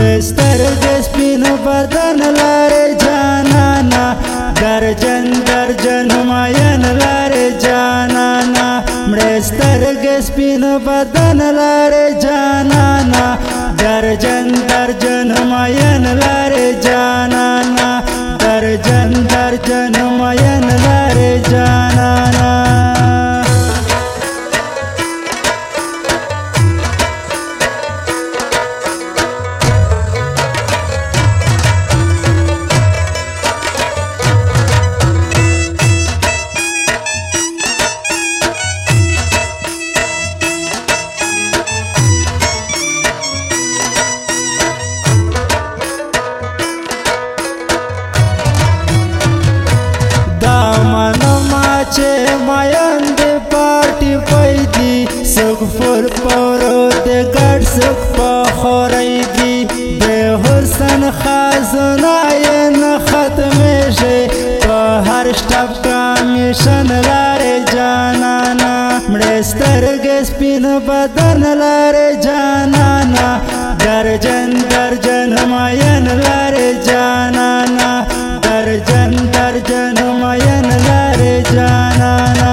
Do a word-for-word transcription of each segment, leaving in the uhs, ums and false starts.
سترګې سپین بدن لرې جانانا درجن درجن ماین لرې جانانا مړې سترګې سپین بدن لرې جانانا درجن درجن ماین لرې جانانا درجن درجن ماین لرې جانانا چې ماین د پارټي پیدي سګ فور پورو د ګډ سګ په خوري دي د حسن خزانه یې نه ختمه شي په هر شټپ کمیشن لارې جانانا مړې سترګې سپین بدن لارې جانانا درجن درجن ماین لارې جانانا درجن درجن ماین لارې جانانا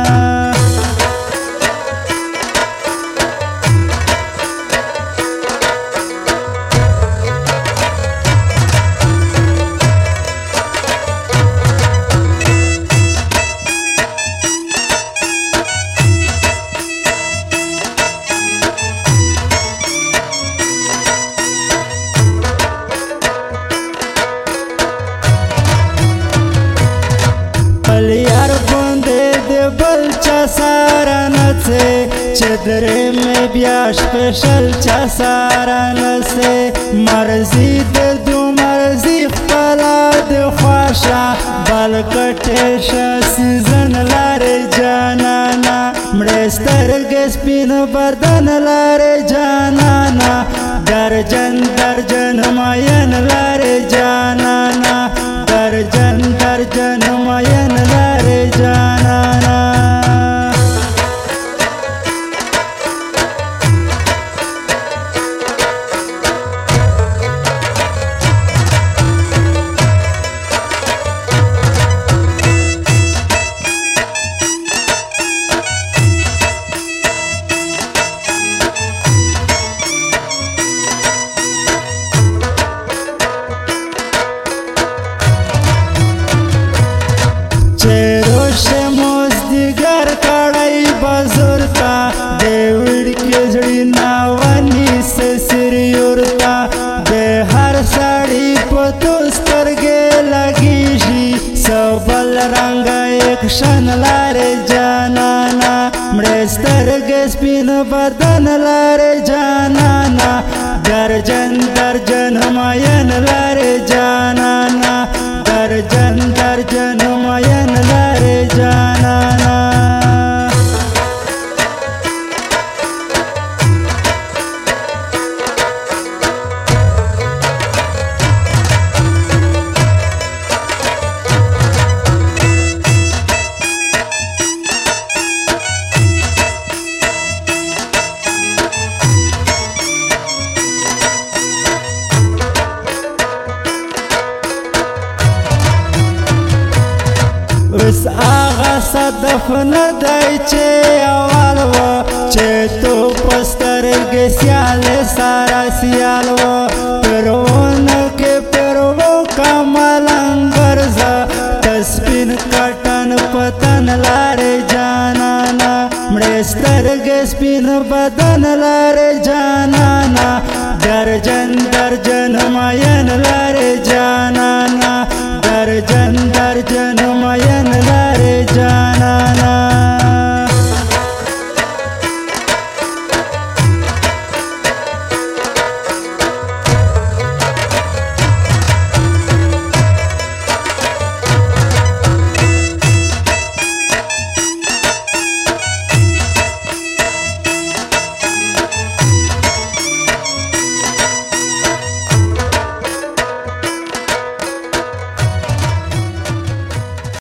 یار بوندې د بل چا ساره نڅې چې درې مې بیا سپیشل چا ساره نڅې مرضي د دو مرضي خپله د خوښه بل کټې شه سیزن لارې جانانا مړې سترګې سپین بدن لارې جانانا درجن درجن ماین لارې جانانا درجن درجن ماین لارې جانانا چیروشه مزدیگر کڑای بزرتا دیوڑ کی زڑی ناوانی سے سریورتا دے ہر ساڑی پتو سترگے لگیشی سبل رنگ ایک شن لارے جانانا مڑے سترگے سپین بدن لارے جانانا درجن درجن ماین لارے جانانا درجن درجن ماین لارې جانانا اوس آغا صدف ندای چې اول و چې تو پسترګې سیال سارا سیال و پرونه کې پرو کمالنګر ز تسبین کټن پتن لارې جانانا مړې سترګې سپین بدن لارې جانانا درجن درجن مایا